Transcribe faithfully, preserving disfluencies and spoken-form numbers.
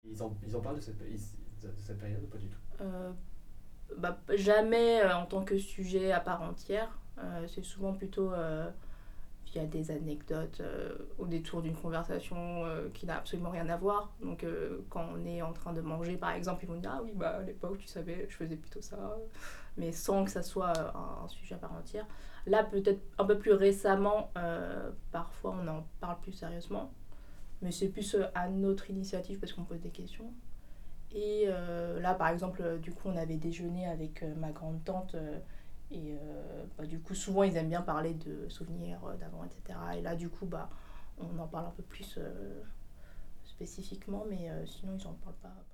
Ils en, ils en parlent de cette, ils- de cette période ou pas du tout? Euh, bah, jamais euh, en tant que sujet à part entière. Euh, c'est souvent plutôt euh, via des anecdotes euh, au détour d'une conversation euh, qui n'a absolument rien à voir. Donc euh, quand on est en train de manger par exemple, ils vont dire ah oui bah à l'époque tu savais je faisais plutôt ça, mais sans que ça soit euh, un, un sujet à part entière. Là peut-être un peu plus récemment, euh, parfois on en parle plus sérieusement, mais c'est plus euh, à notre initiative parce qu'on pose des questions. Et euh, là, par exemple, euh, du coup, on avait déjeuné avec euh, ma grande tante. Euh, et euh, bah, du coup, souvent, ils aiment bien parler de souvenirs euh, d'avant, et cetera. Et là, du coup, bah, on en parle un peu plus euh, spécifiquement, mais euh, sinon, ils en parlent pas